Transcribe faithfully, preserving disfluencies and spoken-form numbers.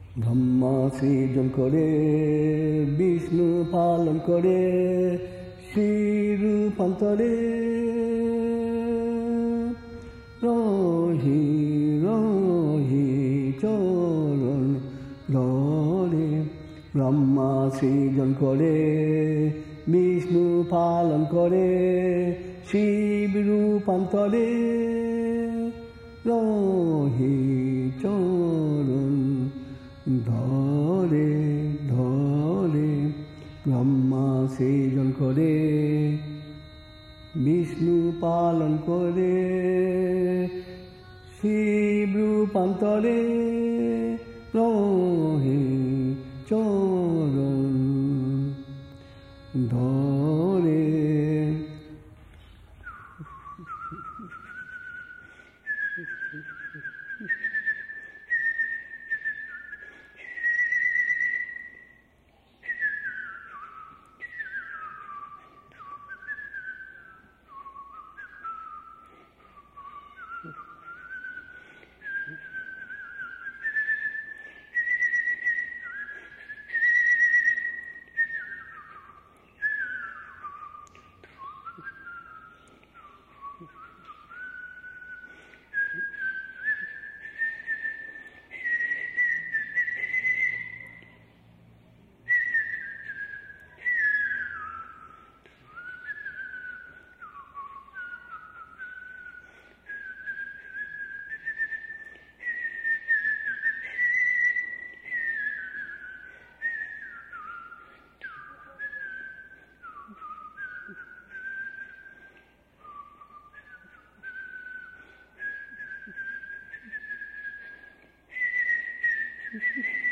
ব্রহ্মা সৃজন করে বিষ্ণু পালন করে শ্রীরূপান্তরে রহি রহি চরণ ধরে। ব্রহ্মা সৃজন করে বিষ্ণু পালন করে শিব রূপান্তরে রহি চরণ ধরে ধরে। ব্রহ্মা সৃজন করে বিষ্ণু পালন করে শিব রূপান্তরে রহে চরণ ধরে। Mm-hmm.